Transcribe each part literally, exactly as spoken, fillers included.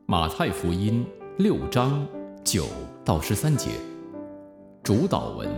马太福音六章九到十三节，主祷文。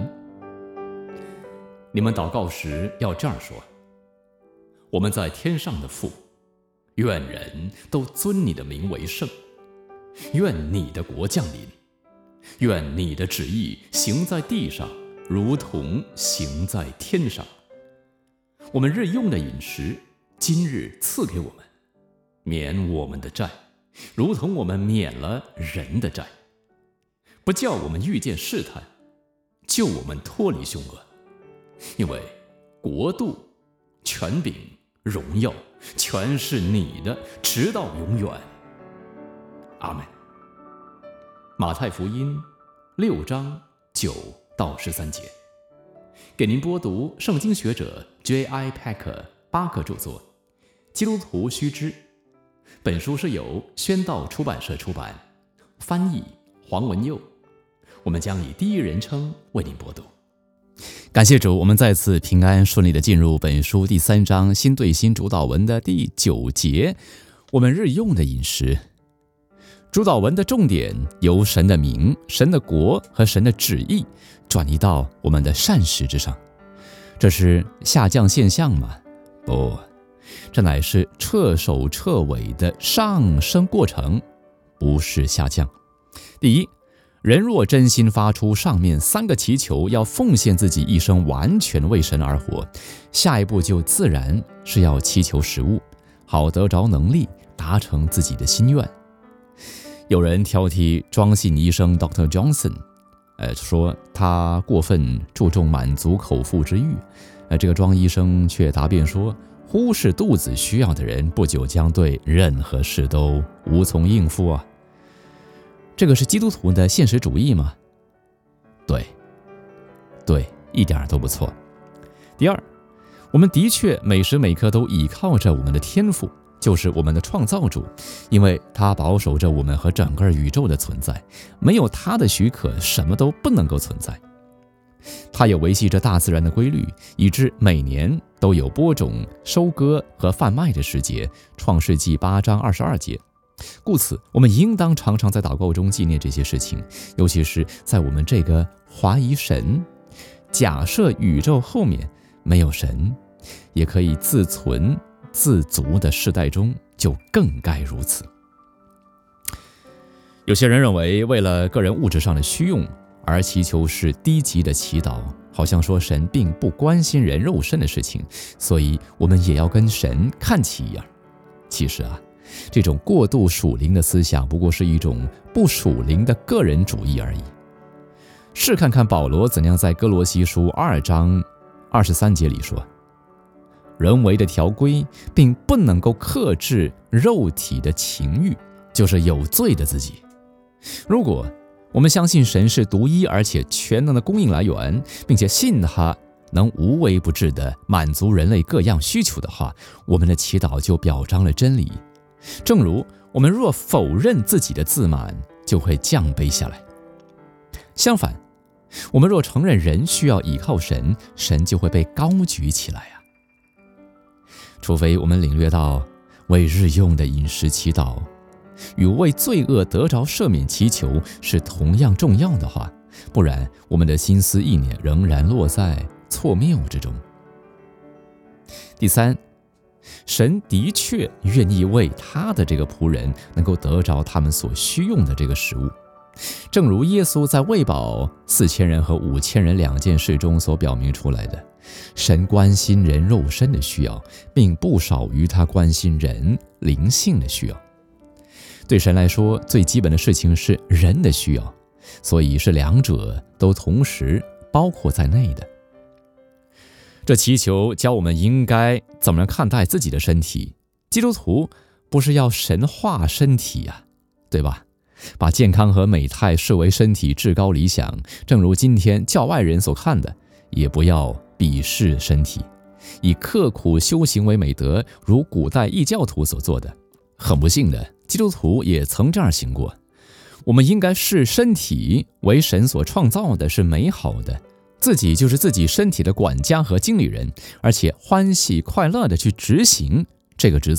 你们祷告时要这样说：我们在天上的父，愿人都尊你的名为圣，愿你的国降临，愿你的旨意行在地上，如同行在天上。我们日用的饮食，今日赐给我们，免我们的债，如同我们免了人的债，不叫我们遇见试探，救我们脱离凶恶。因为国度、权柄、荣耀，全是你的，直到永远。阿们。马太福音六章九到十三节，给您播读圣经学者 J I Packer 巴克著作，基督徒须知。本书是由宣道出版社出版，翻译黄文佑。我们将以第一人称为您播读。感谢主，我们再次平安顺利地进入本书第三章新对新主祷文的第九节，我们日用的饮食。主祷文的重点由神的名、神的国和神的旨意转移到我们的膳食之上。这是下降现象吗？不，这乃是彻首彻尾的上升过程，不是下降。第一，人若真心发出上面三个祈求，要奉献自己一生完全为神而活，下一步就自然是要祈求食物，好得着能力达成自己的心愿。有人挑剔庄信医生 Doctor Johnson， 呃，说他过分注重满足口腹之欲，呃，这个庄医生却答辩说，忽视肚子需要的人，不久将对任何事都无从应付啊。这个是基督徒的现实主义吗？对，对，一点都不错。第二，我们的确每时每刻都倚靠着我们的天父，就是我们的创造主，因为他保守着我们和整个宇宙的存在，没有他的许可，什么都不能够存在。他也维系着大自然的规律，以致每年都有播种、收割和贩卖的时节，创世纪八章二十二节。故此，我们应当常常在祷告中纪念这些事情，尤其是在我们这个怀疑神、假设宇宙后面没有神，也可以自存自足的世代中，就更该如此。有些人认为，为了个人物质上的需用而祈求是低级的祈祷，好像说神并不关心人肉身的事情，所以我们也要跟神看齐一样。其实啊，这种过度属灵的思想不过是一种不属灵的个人主义而已。试看看保罗怎样在哥罗西书二章二十三节里说，人为的条规并不能够克制肉体的情欲，就是有罪的自己。如果我们相信神是独一而且全能的供应来源，并且信他能无微不至地满足人类各样需求的话，我们的祈祷就表彰了真理。正如我们若否认自己的自满，就会降卑下来。相反，我们若承认人需要依靠神，神就会被高举起来啊。除非我们领略到为日用的饮食祈祷与为罪恶得着赦免祈求是同样重要的话，不然我们的心思意念仍然落在错谬之中。第三，神的确愿意为他的这个仆人能够得着他们所需用的这个食物，正如耶稣在喂饱四千人和五千人两件事中所表明出来的，神关心人肉身的需要，并不少于他关心人灵性的需要。对神来说，最基本的事情是人的需要，所以是两者都同时包括在内的。这祈求教我们应该怎么样看待自己的身体。基督徒不是要神化身体呀、啊，对吧？把健康和美态视为身体至高理想，正如今天教外人所看的，也不要鄙视身体，以刻苦修行为美德，如古代异教徒所做的。很不幸的，基督徒也曾这样行过。我们应该视身体为神所创造的，是美好的，自己就是自己身体的管家和经理人，而且欢喜快乐地去执行这个职责，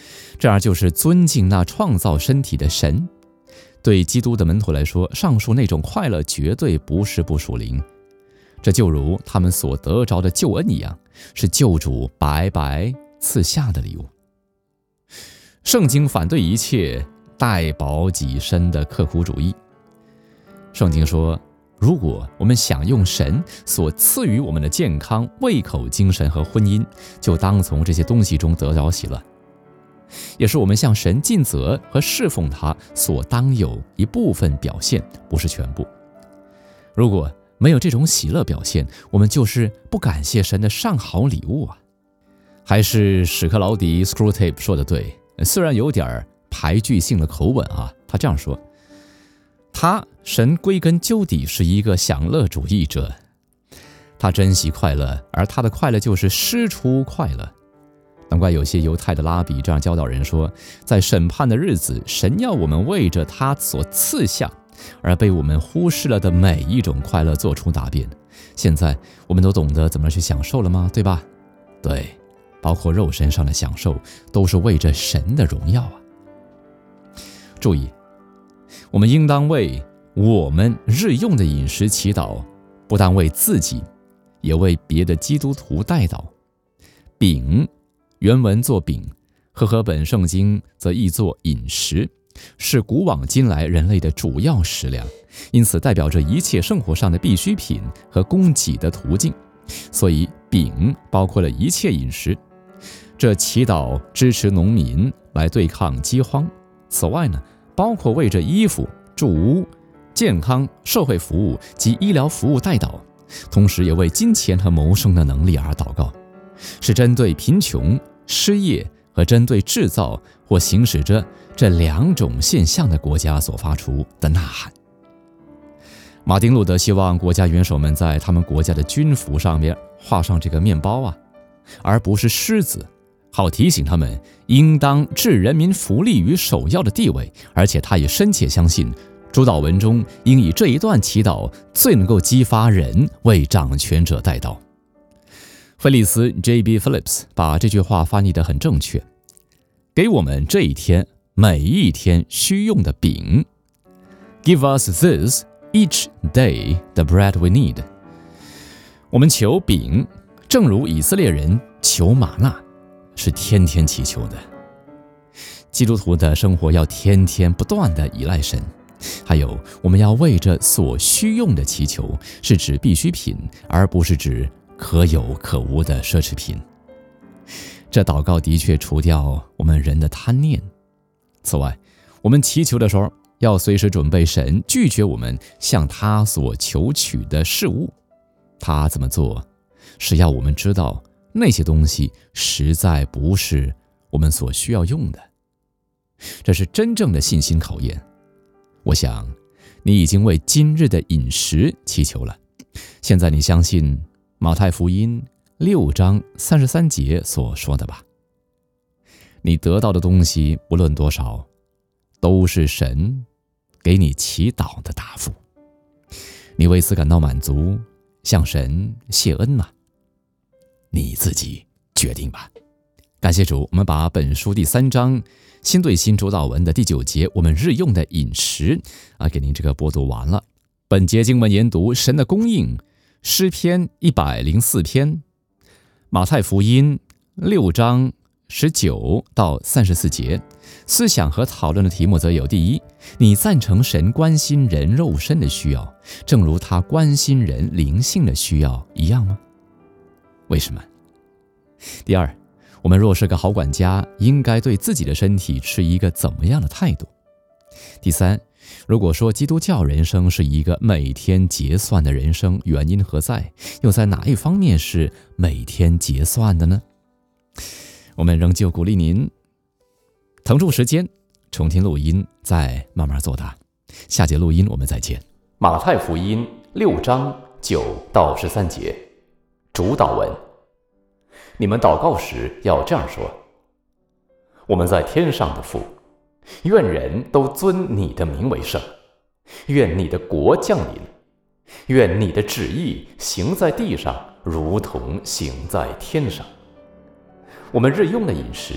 这样就是尊敬那创造身体的神。对基督的门徒来说，上述那种快乐绝对不是不属灵，这就如他们所得着的救恩一样，是救主白白赐下的礼物。圣经反对一切代饱己身的刻苦主义。圣经说，如果我们想用神所赐予我们的健康、胃口、精神和婚姻，就当从这些东西中得着喜乐，也是我们向神尽责和侍奉他所当有一部分表现，不是全部。如果没有这种喜乐表现，我们就是不感谢神的上好礼物啊。还是史克劳迪 Screwtape 说的对，虽然有点排句性的口吻啊，他这样说，他神归根究底是一个享乐主义者，他珍惜快乐，而他的快乐就是施出快乐。难怪有些犹太的拉比这样教导人说，在审判的日子，神要我们为着他所赐下而被我们忽视了的每一种快乐做出答辩。现在我们都懂得怎么去享受了吗？对吧？对，包括肉身上的享受，都是为着神的荣耀啊。注意，我们应当为我们日用的饮食祈祷，不但为自己，也为别的基督徒代祷。饼原文作饼，和合本圣经则译作饮食，是古往今来人类的主要食粮，因此代表着一切生活上的必需品和供给的途径，所以饼包括了一切饮食。这祈祷支持农民来对抗饥荒。此外呢，包括为着衣服、住屋、健康、社会服务及医疗服务代祷，同时也为金钱和谋生的能力而祷告，是针对贫穷、失业和针对制造或行使着这两种现象的国家所发出的呐喊。马丁路德希望国家元首们在他们国家的军服上面画上这个面包啊，而不是狮子，好提醒他们应当置人民福利于首要的地位。而且他也深切相信，主祷文中应以这一段祈祷最能够激发人为掌权者代祷。菲利斯 J B Phillips 把这句话翻译得很正确，给我们这一天每一天需用的饼。 Give us this each day the bread we need。 我们求饼，正如以色列人求玛纳，是天天祈求的。基督徒的生活要天天不断地依赖神。还有，我们要为着所需用的祈求，是指必需品，而不是指可有可无的奢侈品。这祷告的确除掉我们人的贪念。此外，我们祈求的时候，要随时准备神拒绝我们向他所求取的事物。他怎么做，是要我们知道那些东西实在不是我们所需要用的。这是真正的信心考验。我想你已经为今日的饮食祈求了，现在你相信马太福音六章三十三节所说的吧？你得到的东西无论多少，都是神给你祈祷的答复。你为此感到满足，向神谢恩吗？你自己决定吧。感谢主，我们把本书第三章新对新主祷文的第九节，我们日用的饮食啊，给您这个播读完了。本节经文研读神的供应，诗篇一百零四篇，马太福音六章十九到三十四节。思想和讨论的题目则有：第一，你赞成神关心人肉身的需要，正如他关心人灵性的需要一样吗？为什么？第二，我们若是个好管家，应该对自己的身体持一个怎么样的态度？第三，如果说基督教人生是一个每天结算的人生，原因何在？又在哪一方面是每天结算的呢？我们仍旧鼓励您腾出时间重听录音，再慢慢作答。下节录音我们再见。马太福音六章九到十三节，主祷文。你们祷告时要这样说：我们在天上的父，愿人都尊你的名为圣，愿你的国降临，愿你的旨意行在地上，如同行在天上。我们日用的饮食，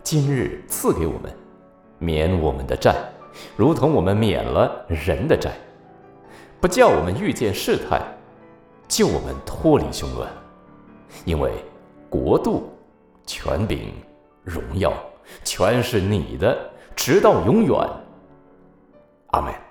今日赐给我们，免我们的债，如同我们免了人的债，不叫我们遇见试探，救我们脱离凶乱。因为国度、权柄、荣耀，全是你的，直到永远。阿们。